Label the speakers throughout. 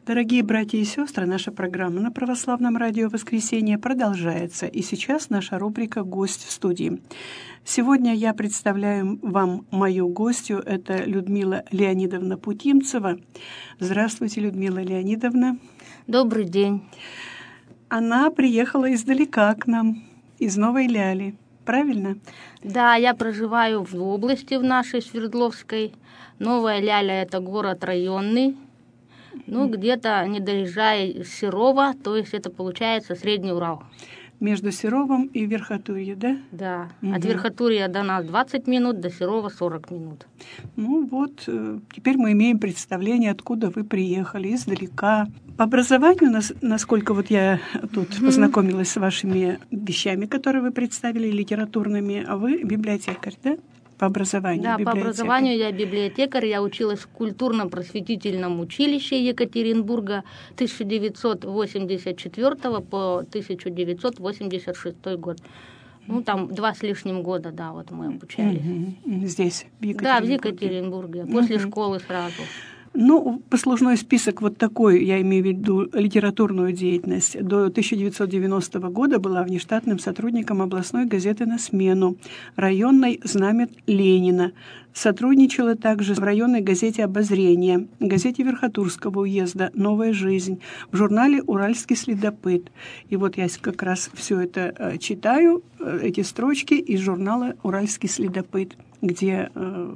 Speaker 1: Дорогие братья и сестры, наша программа на Православном радио «Воскресенье» продолжается. И сейчас наша рубрика «Гость в студии». Сегодня я представляю вам мою гостью. Это Людмила Леонидовна Путимцева. Здравствуйте, Людмила Леонидовна.
Speaker 2: Добрый день.
Speaker 1: Она приехала издалека к нам, из Новой Ляли. Правильно?
Speaker 2: Да, я проживаю в области, в нашей Свердловской. Новая Ляля – это город районный. Где-то не доезжая Серова, то есть это получается Средний Урал.
Speaker 1: Между Серовом и Верхотурье, да?
Speaker 2: Да. От Верхотурья до нас 20 минут, до Серова 40 минут.
Speaker 1: Теперь мы имеем представление, откуда вы приехали, издалека. По образованию, насколько я тут познакомилась с вашими вещами, которые вы представили, литературными, а вы библиотекарь, да? По образованию.
Speaker 2: Да, по образованию я библиотекарь. Я училась в культурно-просветительном училище Екатеринбурга 1984 по 1986 год. Там 2 с лишним года, мы обучались.
Speaker 1: Здесь, в Екатеринбурге?
Speaker 2: Да, в Екатеринбурге, после школы сразу.
Speaker 1: Послужной список такой, я имею в виду литературную деятельность. До 1990 года была внештатным сотрудником областной газеты «На смену», районной «Знамя Ленина». Сотрудничала также в районной газете «Обозрение», газете Верхотурского уезда «Новая жизнь», в журнале «Уральский следопыт». И я как раз все это читаю, эти строчки из журнала «Уральский следопыт», где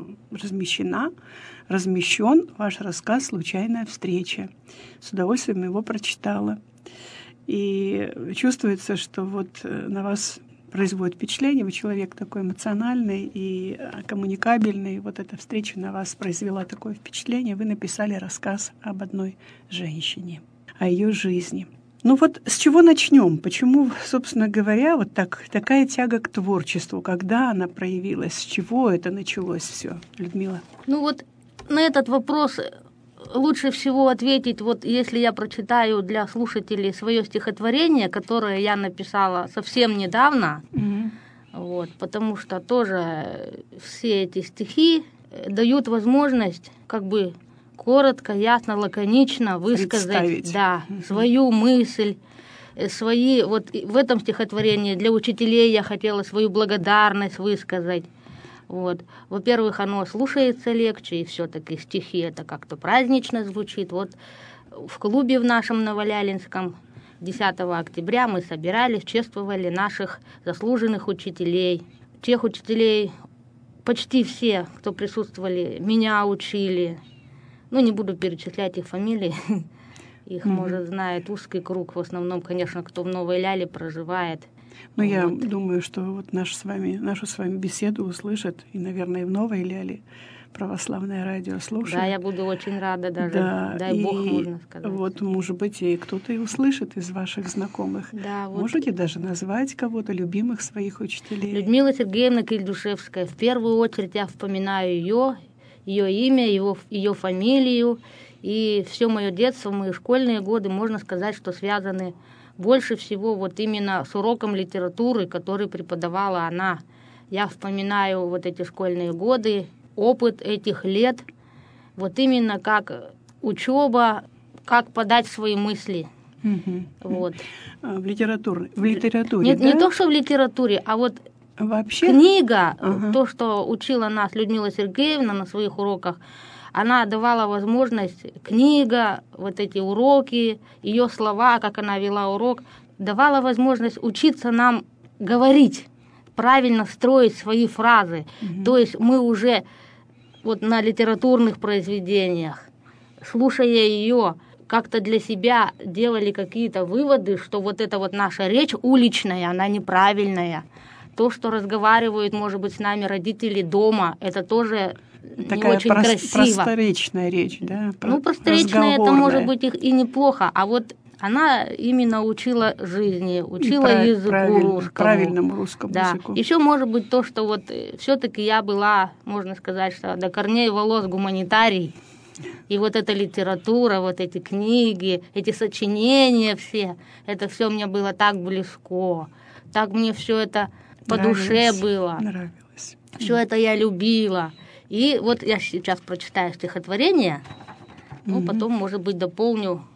Speaker 1: размещен ваш рассказ «Случайная встреча». С удовольствием его прочитала. И чувствуется, что на вас производит впечатление, вы человек такой эмоциональный и коммуникабельный. Эта встреча на вас произвела такое впечатление. Вы написали рассказ об одной женщине, о ее жизни. С чего начнем? Почему, собственно говоря, такая тяга к творчеству? Когда она проявилась? С чего это началось все, Людмила?
Speaker 2: На этот вопрос лучше всего ответить, если я прочитаю для слушателей свое стихотворение, которое я написала совсем недавно, потому что тоже все эти стихи дают возможность коротко, ясно, лаконично высказать свою мысль, свои. В этом стихотворении для учителей я хотела свою благодарность высказать. Во-первых, оно слушается легче, и все-таки стихи это как-то празднично звучит. В клубе в нашем Новолялинском 10 октября мы собирались, чествовали наших заслуженных учителей. Тех учителей, почти все, кто присутствовали, меня учили. Не буду перечислять их фамилии, их, может, знает узкий круг, в основном, конечно, кто в Новой Ляле проживает.
Speaker 1: Я думаю, что нашу с вами беседу услышат, и, наверное, в Новой Ляле православное радио слушает.
Speaker 2: Да, я буду очень рада даже, дай Бог, можно сказать.
Speaker 1: Может быть, и кто-то и услышит из ваших знакомых.
Speaker 2: Да,
Speaker 1: Можете даже назвать кого-то, любимых своих учителей?
Speaker 2: Людмила Сергеевна Кильдушевская. В первую очередь я вспоминаю ее имя, ее фамилию, и все мое детство, мои школьные годы, можно сказать, что связаны больше всего именно с уроком литературы, который преподавала она. Я вспоминаю эти школьные годы, опыт этих лет, именно как учеба, как подать свои мысли.
Speaker 1: В литературе,
Speaker 2: Нет,
Speaker 1: да?
Speaker 2: Не то, что в литературе, а
Speaker 1: вообще
Speaker 2: книга, то, что учила нас Людмила Сергеевна на своих уроках, она давала возможность, книга, эти уроки, ее слова, как она вела урок, давала возможность учиться нам говорить, правильно строить свои фразы. То есть мы уже на литературных произведениях, слушая ее, как-то для себя делали какие-то выводы, что эта наша речь уличная, она неправильная. То, что разговаривают, может быть, с нами родители дома, это тоже
Speaker 1: такая
Speaker 2: не очень красиво.
Speaker 1: Просторечная речь, да?
Speaker 2: Просторечная это может быть и неплохо, а она именно учила жизни, учила языку русскому.
Speaker 1: Правильному русскому языку.
Speaker 2: Еще может быть то, что все-таки я была, можно сказать, что до корней волос гуманитарий. И эта литература, эти книги, эти сочинения все, это все мне было так близко, так мне все это по душе было.
Speaker 1: Нравилось.
Speaker 2: Все это я любила. И я сейчас прочитаю стихотворение, потом, может быть, дополню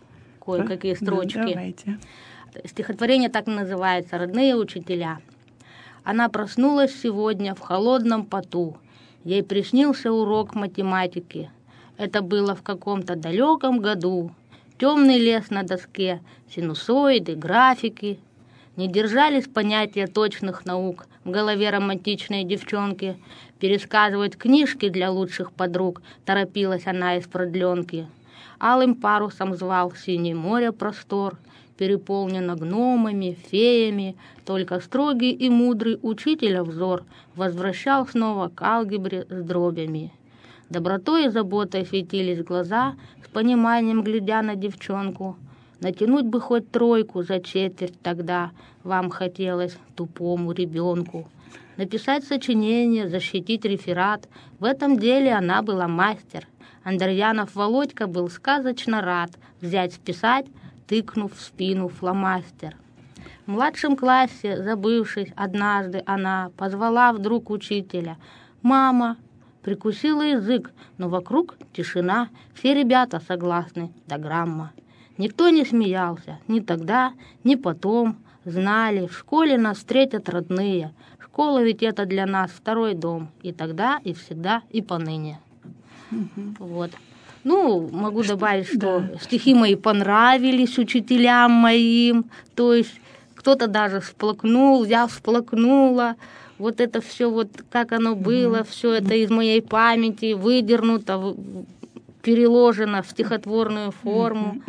Speaker 2: кое-какие строчки.
Speaker 1: Да, давайте.
Speaker 2: Стихотворение так и называется «Родные учителя». Она проснулась сегодня в холодном поту. Ей приснился урок математики. Это было в каком-то далеком году. Темный лес на доске, синусоиды, графики. Не держались понятия точных наук в голове романтичной девчонки. Пересказывать книжки для лучших подруг торопилась она из продленки. Алым парусом звал синее море простор, переполнено гномами, феями. Только строгий и мудрый учителя взор возвращал снова к алгебре с дробями. Добротой и заботой светились глаза, с пониманием глядя на девчонку. Натянуть бы хоть тройку за четверть тогда вам хотелось, тупому ребенку. Написать сочинение, защитить реферат. В этом деле она была мастер. Андерьянов Володька был сказочно рад взять списать, тыкнув в спину фломастер. В младшем классе, забывшись, однажды она позвала вдруг учителя. «Мама!» Прикусила язык, но вокруг тишина. Все ребята согласны, да грамма. Никто не смеялся, ни тогда, ни потом. Знали, в школе нас встретят родные. Школа ведь это для нас второй дом. И тогда, и всегда, и поныне. Вот. Ну, могу добавить, что стихи мои понравились учителям моим. То есть кто-то даже всплакнул, я всплакнула. Вот это все, вот как оно было, все это из моей памяти выдернуто, переложено в стихотворную форму.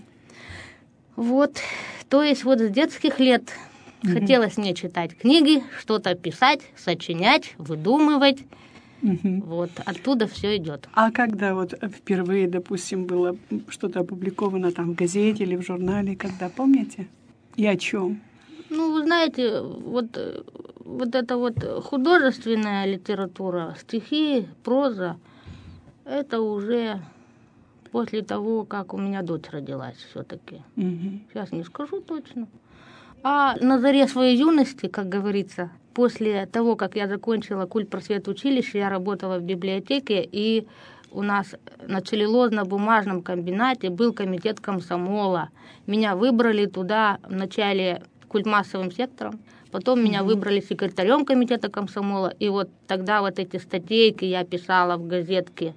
Speaker 2: Вот, то есть вот с детских лет хотелось мне читать книги, что-то писать, сочинять, выдумывать. Вот, оттуда все идет.
Speaker 1: А когда вот впервые, допустим, было что-то опубликовано там в газете или в журнале, когда, помните? И о чем?
Speaker 2: Ну, вы знаете, вот эта вот художественная литература, стихи, проза, это уже после того, как у меня дочь родилась все-таки. Сейчас не скажу точно. А на заре своей юности, как говорится, после того, как я закончила культпросветучилище, я работала в библиотеке, и у нас на целлюлозно-бумажном комбинате был комитет комсомола. Меня выбрали туда вначале культмассовым сектором, потом меня выбрали секретарем комитета комсомола, и вот тогда вот эти статейки я писала в газетке,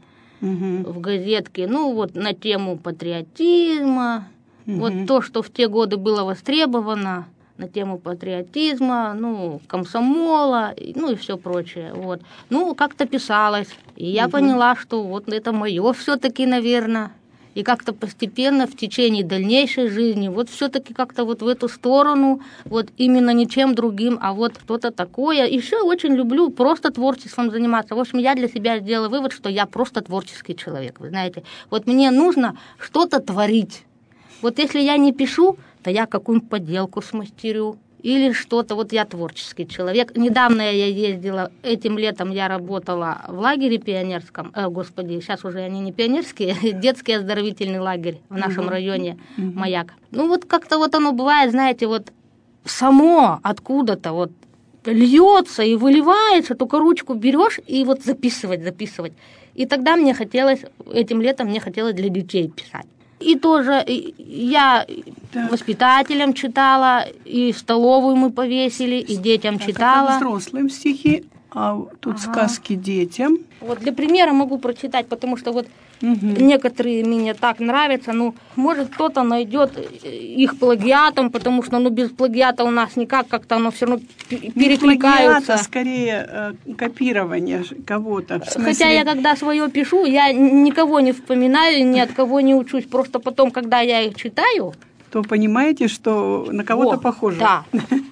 Speaker 2: ну вот на тему патриотизма, вот то, что в те годы было востребовано, на тему патриотизма, ну, комсомола, ну и все прочее. Вот. Ну, как-то писалось. И я поняла, что вот это мое все-таки, наверное. И как-то постепенно в течение дальнейшей жизни вот все-таки как-то вот в эту сторону, вот именно ничем другим, а вот что-то такое. Еще очень люблю просто творчеством заниматься. В общем, я для себя сделала вывод, что я просто творческий человек, вы знаете. Вот мне нужно что-то творить. Вот если я не пишу, то я какую-нибудь поделку смастерю или что-то. Вот я творческий человек. Недавно я ездила, этим летом я работала в лагере пионерском. Господи, сейчас уже они не пионерские, детский оздоровительный лагерь в нашем районе «Маяк». Ну вот как-то вот оно бывает, знаете, вот само откуда-то вот льется и выливается, только ручку берешь и вот записывать. И тогда этим летом мне хотелось для детей писать. И тоже я воспитателям читала, и в столовую мы повесили, и детям читала.
Speaker 1: Это взрослым стихи, а тут сказки детям.
Speaker 2: Вот для примера могу прочитать, потому что вот некоторые мне так нравятся. Ну, может, кто-то найдет их плагиатом, потому что без плагиата у нас никак, как-то оно все равно перекликаются.
Speaker 1: Плагиата, скорее копирование кого-то.
Speaker 2: Хотя я когда свое пишу, я никого не вспоминаю, ни от кого не учусь. Просто потом, когда я их читаю,
Speaker 1: то понимаете, что на кого-то похоже.
Speaker 2: Да.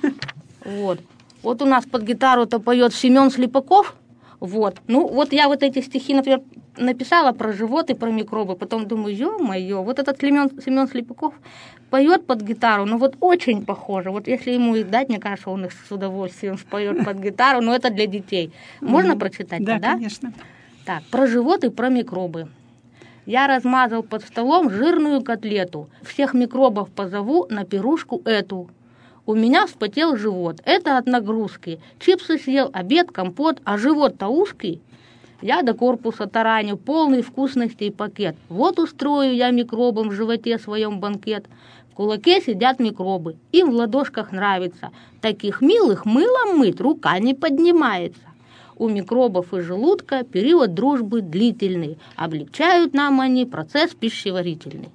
Speaker 2: Вот у нас под гитару-то поет Семен Слепаков. Вот. Ну, вот я вот эти стихи, например, написала про живот и про микробы. Потом думаю, ё-моё, вот этот Семен Слепаков поет под гитару, ну вот очень похоже. Вот если ему их дать, мне кажется, он их с удовольствием споет под гитару, но это для детей. Можно прочитать?
Speaker 1: Да, конечно.
Speaker 2: Так, про живот и про микробы. Я размазал под столом жирную котлету. Всех микробов позову на пирушку эту. У меня вспотел живот. Это от нагрузки. Чипсы съел, обед, компот, а живот-то узкий. Я до корпуса тараню, полный вкусностей пакет. Вот устрою я микробам в животе своем банкет. В кулаке сидят микробы, им в ладошках нравится. Таких милых мылом мыть рука не поднимается. У микробов и желудка период дружбы длительный. Облегчают нам они процесс пищеварительный.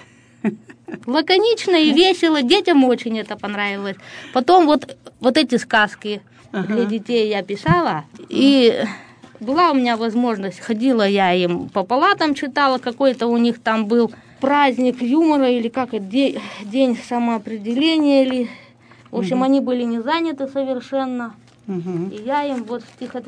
Speaker 2: Лаконично и весело, детям очень это понравилось. Потом вот эти сказки для детей я писала, и была у меня возможность, ходила я им по палатам, читала, какой-то у них там был праздник юмора, или как это, день самоопределения, или... В общем, они были не заняты совершенно. И я им вот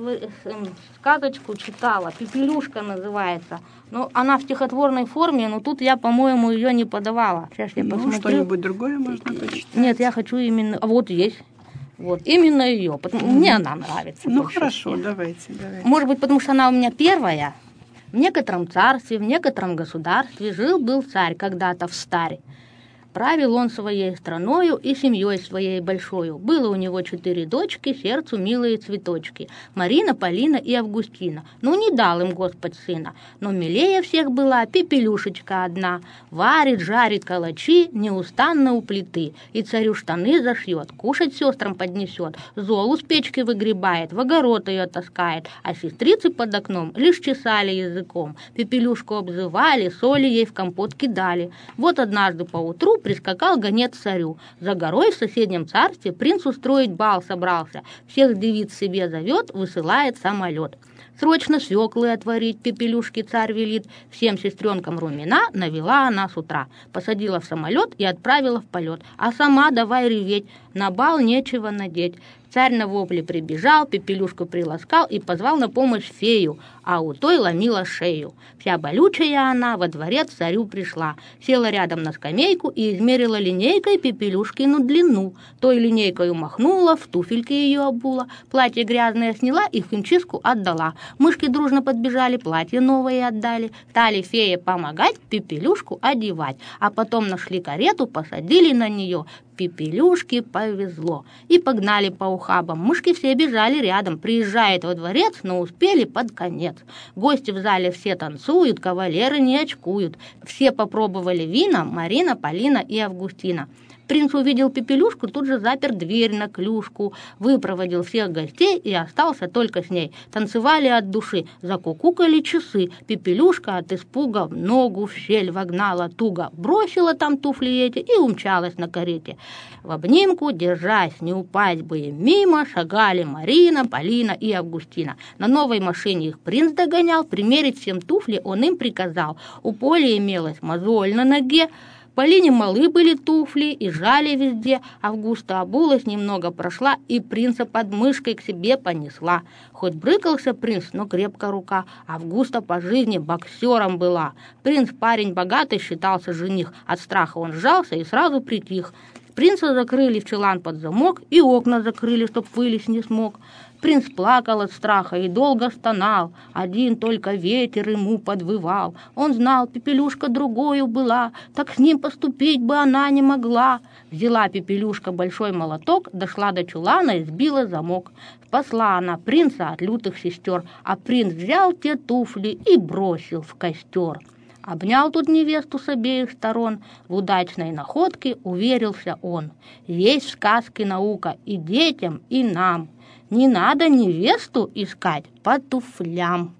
Speaker 2: сказочку читала, «Пепелюшка» называется. Но она в стихотворной форме, но тут я, по-моему, ее не подавала. Сейчас я посмотрю.
Speaker 1: Что-нибудь другое можно почитать?
Speaker 2: Нет, я хочу именно... А вот есть. Вот, именно ее. Мне она нравится.
Speaker 1: Ну, хорошо, давайте.
Speaker 2: Может быть, потому что она у меня первая. В некотором царстве, в некотором государстве жил-был царь когда-то встарь. Правил он своей страною и семьей своей большою. Было у него 4 дочки, сердцу милые цветочки. Марина, Полина и Августина. Ну, не дал им Господь сына. Но милее всех была Пепелюшечка одна. Варит, жарит калачи неустанно у плиты. И царю штаны зашьет, кушать сестрам поднесет. Золу с печки выгребает, в огород ее таскает. А сестрицы под окном лишь чесали языком. Пепелюшку обзывали, соли ей в компот кидали. Вот однажды поутру прискакал гонец царю. За горой в соседнем царстве принц устроить бал собрался. Всех девиц себе зовет, высылает самолет. Срочно свеклы отварить Пепелюшке царь велит. Всем сестренкам румяна навела она с утра. Посадила в самолет и отправила в полет. А сама давай реветь, на бал нечего надеть. Царь на вопли прибежал, Пепелюшку приласкал и позвал на помощь фею, а у той ломила шею. Вся болючая она во дворец царю пришла, села рядом на скамейку и измерила линейкой Пепелюшкину длину. Той линейкой махнула, в туфельки ее обула, платье грязное сняла и в химчистку отдала. Мышки дружно подбежали, платье новое отдали. Стали феи помогать Пепелюшку одевать, а потом нашли карету, посадили на нее. Пепелюшке повезло. И погнали по ухабам. Мышки все бежали рядом. Приезжает во дворец, но успели под конец. Гости в зале все танцуют, кавалеры не очкуют. Все попробовали вина Марина, Полина и Августина. Принц увидел Пепелюшку, тут же запер дверь на клюшку, выпроводил всех гостей и остался только с ней. Танцевали от души, закукукали часы. Пепелюшка от испуга в ногу в щель вогнала туго, бросила там туфли эти и умчалась на карете. В обнимку, держась, не упасть бы им мимо, шагали Марина, Полина и Августина. На новой машине их принц догонял, примерить всем туфли он им приказал. У Поли имелась мозоль на ноге, Полине малы были туфли и жали везде. Августа обулась, немного прошла и принца под мышкой к себе понесла. Хоть брыкался принц, но крепко рука. Августа по жизни боксером была. Принц парень богатый, считался жених. От страха он сжался и сразу притих. Принца закрыли в чулан под замок и окна закрыли, чтоб вылезть не смог. Принц плакал от страха и долго стонал. Один только ветер ему подвывал. Он знал, Пепелюшка другою была, так с ним поступить бы она не могла. Взяла Пепелюшка большой молоток, дошла до чулана и сбила замок. Спасла она принца от лютых сестер, а принц взял те туфли и бросил в костер. Обнял тут невесту с обеих сторон, в удачной находке уверился он. Есть в сказке наука и детям, и нам. Не надо невесту искать по туфлям.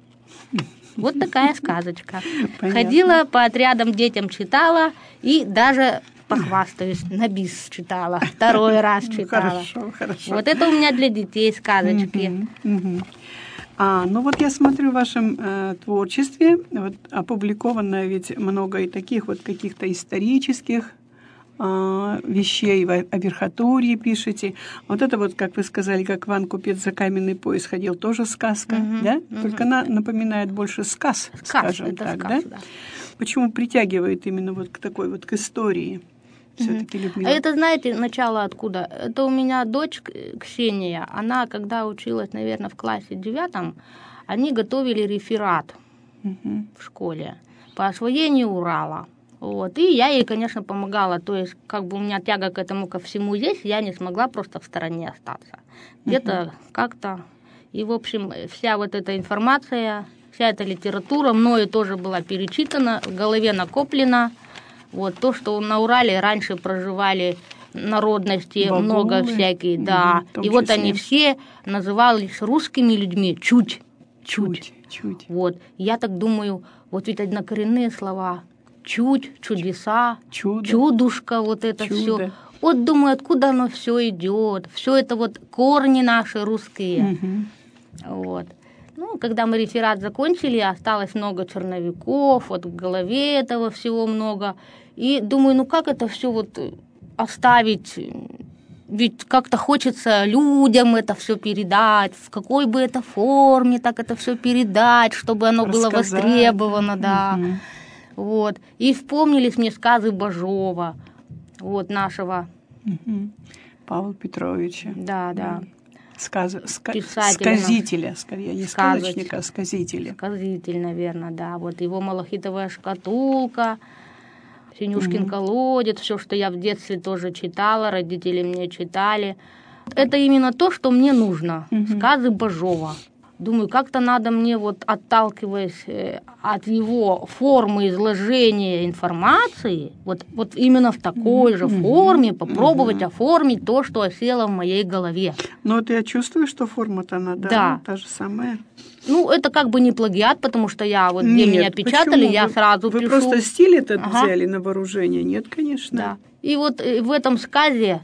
Speaker 2: Вот такая сказочка. Понятно. Ходила по отрядам, детям читала и даже, похвастаюсь, на бис читала. 2 раз читала. Хорошо. Вот это у меня для детей сказочки.
Speaker 1: Ну вот я смотрю в вашем творчестве, вот опубликовано ведь много и таких вот каких-то исторических вещей, о верхотурье пишете. Вот это вот, как вы сказали, как Иван Купец за каменный пояс ходил, тоже сказка, да? Только она напоминает больше сказ, скажем так, сказ, да? Почему притягивает именно вот к такой вот к истории? Все-таки Людмила.
Speaker 2: А это, знаете, начало откуда? Это у меня дочь Ксения, она, когда училась, наверное, в классе 9, они готовили реферат в школе по освоению Урала. Вот. И я ей, конечно, помогала. То есть, как бы у меня тяга к этому ко всему есть, я не смогла просто в стороне остаться. Где-то как-то И, в общем, вся вот эта информация, вся эта литература мною тоже была перечитана, в голове накоплена. Вот то, что на Урале раньше проживали народности,
Speaker 1: Вагулы,
Speaker 2: много всяких, да. И вот они все назывались русскими людьми чуть. Вот. Я так думаю, вот ведь однокоренные слова. Чуть, чудеса,
Speaker 1: чудо,
Speaker 2: чудушка, вот это все. Вот думаю, откуда оно все идет. Все это вот корни наши русские. Вот. Ну, когда мы реферат закончили, осталось много черновиков, вот в голове этого всего много. И думаю, ну как это все вот оставить? Ведь как-то хочется людям это все передать, в какой бы это форме так это все передать, чтобы оно было востребовано, да. Вот. И вспомнились мне сказы Бажова, вот нашего
Speaker 1: Павла Петровича.
Speaker 2: Да.
Speaker 1: Сказителя, скорее, не сказочника, а сказителя.
Speaker 2: Сказитель, наверное, да. Вот его «Малахитовая шкатулка», «Синюшкин колодец», все, что я в детстве тоже читала, родители мне читали. Это именно то, что мне нужно. Сказы Бажова. Думаю, как-то надо мне, вот отталкиваясь от его формы изложения информации, вот именно в такой же форме попробовать оформить то, что осело в моей голове.
Speaker 1: Но вот я чувствую, что форма-то она, да, та же самая.
Speaker 2: Ну, это как бы не плагиат, потому что я вот где меня печатали, я сразу пишу.
Speaker 1: Вы просто стиль этот взяли на вооружение? Нет, конечно.
Speaker 2: Да. И вот в этом сказе,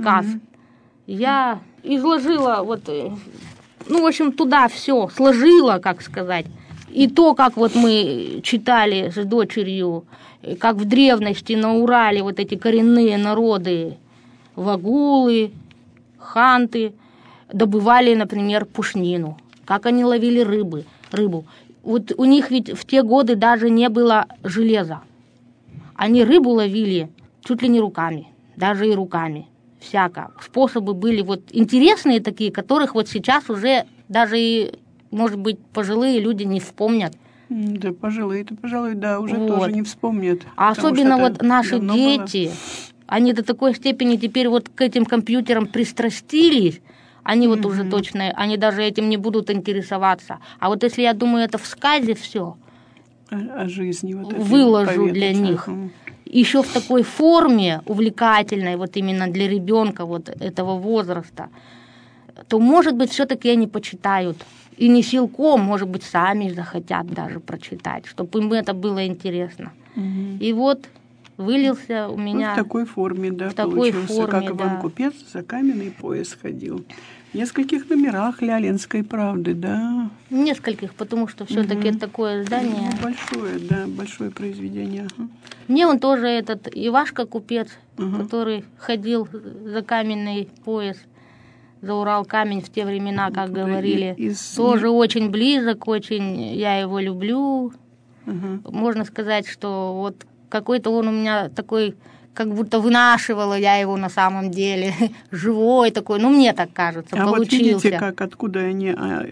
Speaker 2: я изложила вот... Ну, в общем, туда все сложила, как сказать. И то, как вот мы читали с дочерью, как в древности на Урале вот эти коренные народы, вагулы, ханты, добывали, например, пушнину. Как они ловили рыбу. Вот у них ведь в те годы даже не было железа. Они рыбу ловили чуть ли не руками, даже и руками. Всяко. Способы были вот интересные такие, которых вот сейчас уже даже и, может быть, пожилые люди не вспомнят.
Speaker 1: Да, пожилые-то, пожалуй, да, уже тоже не вспомнят.
Speaker 2: А особенно вот наши дети, они до такой степени теперь вот к этим компьютерам пристрастились, они вот уже точно, они даже этим не будут интересоваться. А вот если, я думаю, это в сказе все
Speaker 1: о жизни вот
Speaker 2: выложу для них, еще в такой форме увлекательной, вот именно для ребенка вот этого возраста, то, может быть, все-таки они почитают. И не силком, может быть, сами захотят даже прочитать, чтобы им это было интересно. И вот вылился у меня...
Speaker 1: Вот в такой форме, да, получился, как Иван Купец за каменный пояс ходил. В нескольких номерах Лялинской правды, да?
Speaker 2: Нескольких, потому что все-таки такое издание.
Speaker 1: Большое произведение.
Speaker 2: Мне он тоже этот Ивашка Купец, который ходил за каменный пояс, за Урал камень в те времена, как говорили, тоже очень близок, очень я его люблю. Можно сказать, что вот какой-то он у меня такой, как будто вынашивала я его на самом деле, живой такой, ну мне так кажется, получился.
Speaker 1: Вот видите, как, откуда они,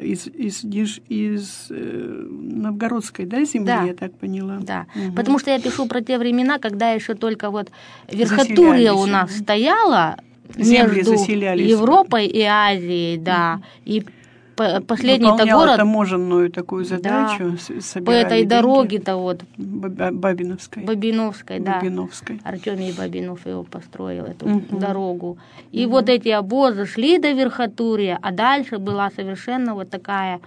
Speaker 1: из новгородской, да, земли, я так поняла?
Speaker 2: Да, потому что я пишу про те времена, когда еще только вот верхотурье у нас стояло между Европой и Азией, да, и последний-то город...
Speaker 1: таможенную такую задачу,
Speaker 2: по этой дороге-то вот...
Speaker 1: Бабиновской,
Speaker 2: да. Артемий Бабинов его построил, эту дорогу. И вот эти обозы шли до верхотурья, а дальше была совершенно вот такая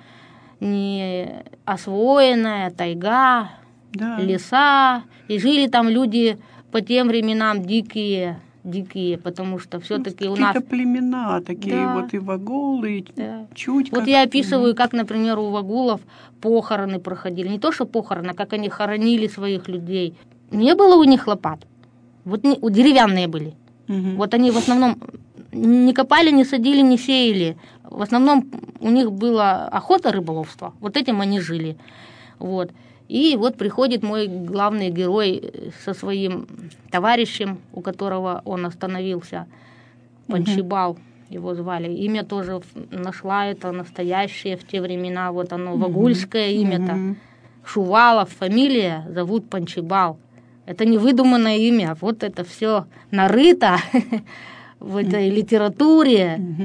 Speaker 2: неосвоенная тайга, леса. И жили там люди по тем временам дикие, потому что все-таки у нас...
Speaker 1: Какие-то племена такие, вот и вагулы, и чуть...
Speaker 2: Вот я описываю, как, например, у вагулов похороны проходили. Не то, что похороны, а как они хоронили своих людей. Не было у них лопат. Вот деревянные были. Вот они в основном не копали, не садили, не сеяли. В основном у них была охота, рыболовство. Вот этим они жили. Вот. И вот приходит мой главный герой со своим товарищем, у которого он остановился, Панчибал его звали. Имя тоже нашла, это настоящее в те времена, вот оно, вагульское имя-то. Шувалов, фамилия, зовут Панчибал. Это не выдуманное имя, вот это все нарыто в этой литературе.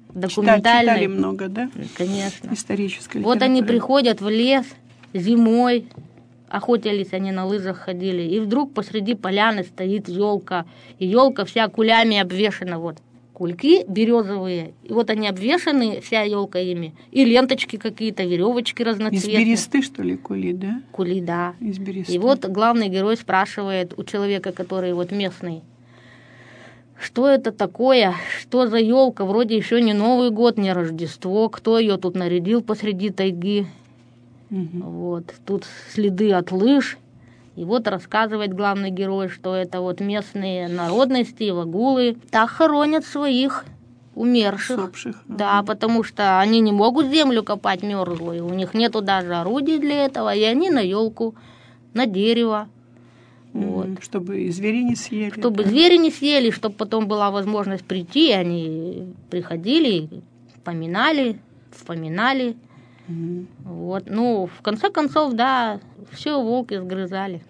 Speaker 2: документальной.
Speaker 1: Читали много, да?
Speaker 2: Конечно.
Speaker 1: Исторической
Speaker 2: Вот они
Speaker 1: литературы.
Speaker 2: приходят в лес зимой, охотились они на лыжах, ходили, и вдруг посреди поляны стоит елка, и елка вся кулями обвешана, вот. Кульки березовые, и вот они обвешаны, вся елка ими, и ленточки какие-то, веревочки разноцветные.
Speaker 1: Из бересты, что ли, кули, да?
Speaker 2: Кули, да.
Speaker 1: Из бересты.
Speaker 2: И вот главный герой спрашивает у человека, который вот местный, что это такое, что за елка, вроде еще не Новый год, не Рождество, кто ее тут нарядил посреди тайги. Вот, тут следы от лыж. И вот рассказывает главный герой, что это вот местные народности, вагулы, так хоронят своих умерших.
Speaker 1: Усопших.
Speaker 2: Да, потому что они не могут землю копать мерзлую, у них нету даже орудий для этого, и они на елку, на дерево. Вот.
Speaker 1: Чтобы и звери не съели.
Speaker 2: Чтобы звери не съели, чтобы потом была возможность прийти, они приходили, поминали, вспоминали. Вот. Ну, в конце концов, да, все волки сгрызали.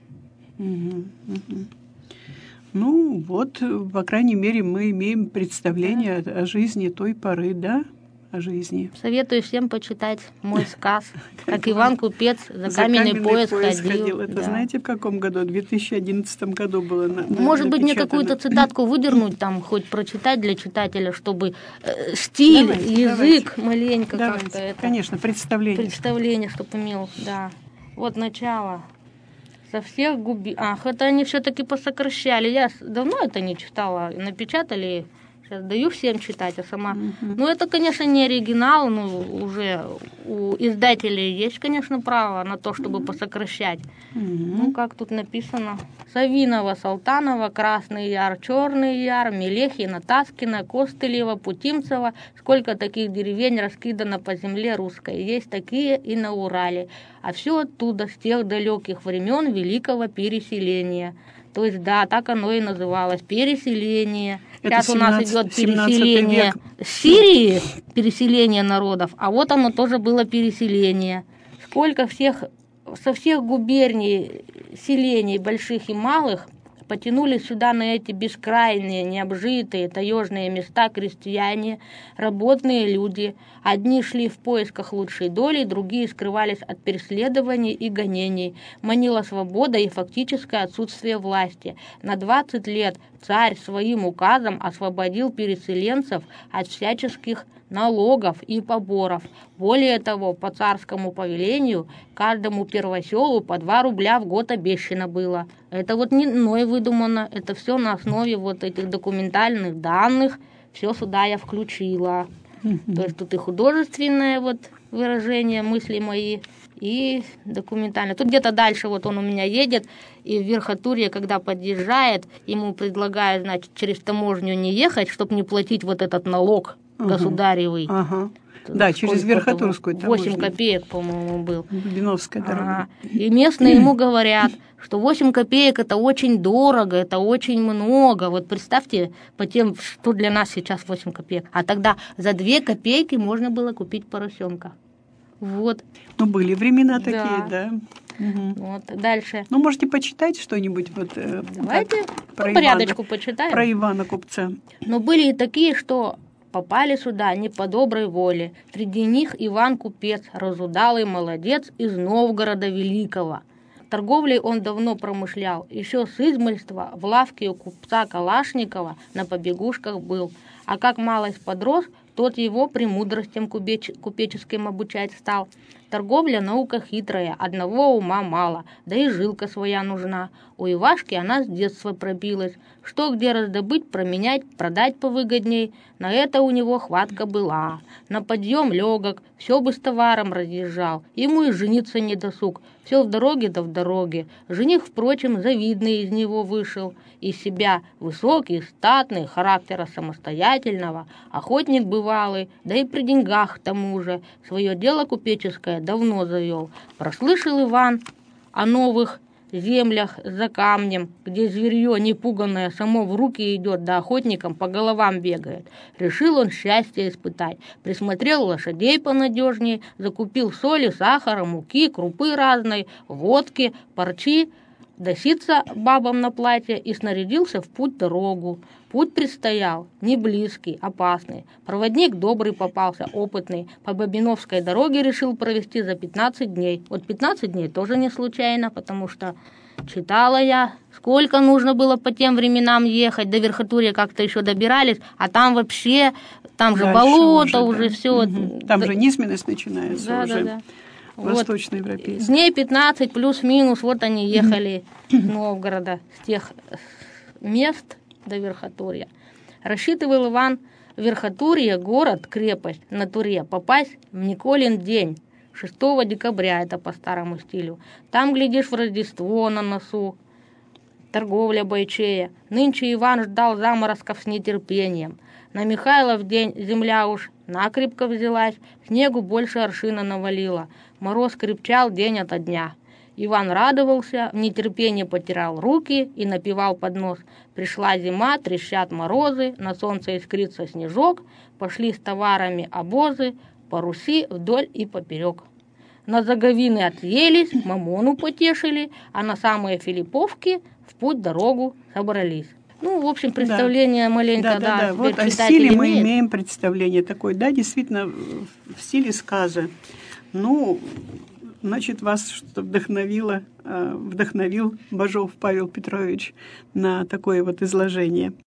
Speaker 1: Ну, вот, по крайней мере, мы имеем представление о жизни той поры, да? О жизни.
Speaker 2: Советую всем почитать мой сказ, как Иван Купец за каменный пояс ходил.
Speaker 1: Это знаете, в каком году? В 2011 году было
Speaker 2: Может быть, мне какую-то цитатку выдернуть, там, хоть прочитать для читателя, чтобы стиль, язык маленько как-то это...
Speaker 1: Конечно, представление.
Speaker 2: Представление, чтобы имел, да. Вот начало. Со всех губи... Ах, это они все-таки посокращали. Я давно это не читала. Напечатали. Сейчас даю всем читать, а сама... Ну, это, конечно, не оригинал, но уже у издателей есть, конечно, право на то, чтобы посокращать. Ну, как тут написано. Савинова, Салтанова, Красный Яр, Черный Яр, Мелехина, Таскина, Костылева, Путимцева. Сколько таких деревень раскидано по земле русской. Есть такие и на Урале. А все оттуда, с тех далеких времен великого переселения. То есть, да, так оно и называлось, переселение. Сейчас
Speaker 1: 17,
Speaker 2: у нас идет переселение Сирии, переселение народов, а вот оно тоже было переселение. Сколько со всех губерний, селений, больших и малых, потянулись сюда на эти бескрайние, необжитые, таежные места крестьяне, работные люди. Одни шли в поисках лучшей доли, другие скрывались от преследований и гонений. Манила свобода и фактическое отсутствие власти. На 20 лет царь своим указом освободил переселенцев от всяческих налогов и поборов. Более того, по царскому повелению каждому первоселу по 2 рубля в год обещано было. Это вот не мной выдумано, это все на основе вот этих документальных данных, все сюда я включила. То есть тут и художественное вот выражение мысли мои, и документально. Тут где-то дальше вот он у меня едет, и в Верхотурье, когда подъезжает, ему предлагают, значит, через таможню не ехать, чтобы не платить вот этот налог государевый.
Speaker 1: Да, через Верхотурскую таможню.
Speaker 2: 8 копеек, по-моему, был.
Speaker 1: Бубиновская дорога.
Speaker 2: И местные ему говорят, что 8 копеек это очень дорого, это очень много. Вот представьте, по тем, что для нас сейчас 8 копеек. А тогда за 2 копейки можно было купить поросенка. Вот.
Speaker 1: Ну, были времена такие, да.
Speaker 2: Вот, дальше.
Speaker 1: Ну, можете почитать что-нибудь вот.
Speaker 2: Давайте по порядочку почитаем.
Speaker 1: Про Ивана Купца.
Speaker 2: Но были и такие, что попали сюда не по доброй воле. Среди них Иван Купец, разудалый молодец из Новгорода Великого. Торговлей он давно промышлял. Еще с измальства в лавке у купца Калашникова на побегушках был. А как малость подрос, тот его премудростям купеческим обучать стал. Торговля наука хитрая, одного ума мало, да и жилка своя нужна. У Ивашки она с детства пробилась. Что где раздобыть, променять, продать повыгодней, на это у него хватка была. На подъем легок, все бы с товаром разъезжал, ему и жениться не досуг. Все в дороге да в дороге. Жених, впрочем, завидный из него вышел. Из себя высокий, статный, характера самостоятельного, охотник бывалый, да и при деньгах к тому же. Свое дело купеческое давно завел. Прослышал Иван о новых землях за камнем, где зверье непуганное само в руки идет, да охотникам по головам бегает. Решил он счастье испытать. Присмотрел лошадей понадежнее, закупил соли, сахара, муки, крупы разной, водки, парчи, доситься бабам на платье и снарядился в путь-дорогу. Путь предстоял не близкий, опасный. Проводник добрый попался, опытный. По Бобиновской дороге решил провести за 15 дней. Вот 15 дней тоже не случайно, потому что читала я, сколько нужно было по тем временам ехать. До Верхотурья как-то еще добирались, а там вообще, там же дальше болото уже да. Все.
Speaker 1: Угу. Там же низменность начинается
Speaker 2: да,
Speaker 1: уже.
Speaker 2: Да.
Speaker 1: Восточноевропейский.
Speaker 2: Вот, дней 15 плюс-минус, вот они ехали с Новгорода, с тех мест до Верхотурья. Рассчитывал Иван в Верхотурье, город, крепость, на Туре, попасть в Николин день, 6 декабря, это по старому стилю. Там, глядишь, в Рождество на носу, торговля бойчея. Нынче Иван ждал заморозков с нетерпением. На Михайлов день земля уж накрепко взялась, снегу больше аршина навалило. Мороз крепчал день ото дня. Иван радовался, в нетерпении потирал руки и напевал под нос. Пришла зима, трещат морозы, на солнце искрится снежок, пошли с товарами обозы, по Руси вдоль и поперек. На Заговины отъелись, Мамону потешили, а на самые Филипповки в путь-дорогу собрались. Ну, в общем, представление да. Маленько, да.
Speaker 1: Вот о стиле мы имеем представление такое, да, действительно, в стиле сказа. Ну, значит, вас что вдохновил Бажов Павел Петрович на такое вот изложение.